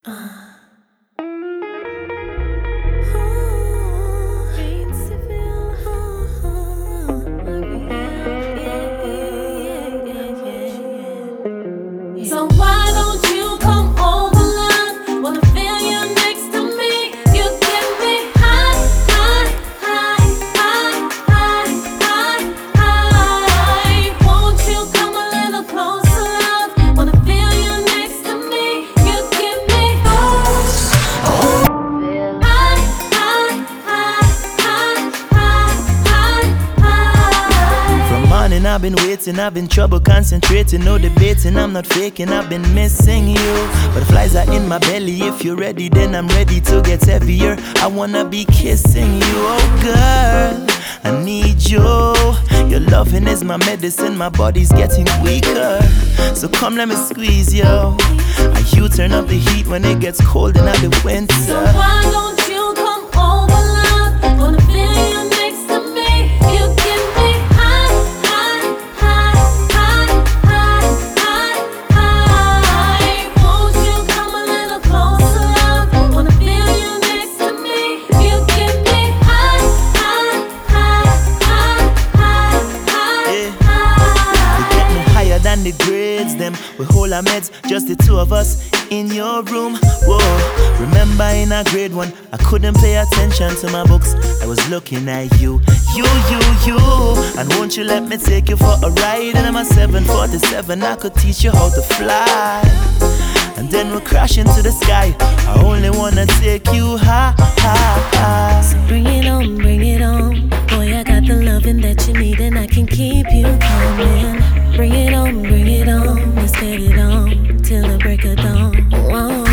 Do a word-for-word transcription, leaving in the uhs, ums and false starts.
So why don't you come over, love? Wanna feel you next to me. You get me high, high, high, high, high, high, high. Won't you come a little closer, love? Wanna feel you next to me. You get me high, high, high, high, high, high. From morning I've been waiting, I've been trouble concentrating, no debating, I'm not faking, I've been missing you. Butterflies are in my belly, if you're ready then I'm ready to get heavier. I wanna be kissing you, oh girl, I need you. Your loving is my medicine, my body's getting weaker. So come let me squeeze you. And you turn up the heat when it gets cold in the winter. So why don't you come over, love? Wanna feel you next to me. You get me high, high, high, high, high, high, high. Won't you come a little closer, love? Wanna feel you next to me. You get me high, high, high, high, high, Yeah. high. We get me higher than the grades, them. We hold our meds, just the two of us in your room. Whoa, remember in our grade one, I couldn't pay attention to my books. I was looking at you, you, you, you. And won't you let me take you for a ride? And I'm a seven forty-seven, I could teach you how to fly. And then we'll crash into the sky. I only wanna take you high, high, high. So bring it on, bring it on. Boy, I got the loving that you need and I can keep you coming. Bring it on, bring it on. Let's get it on till the break of dawn. Whoa.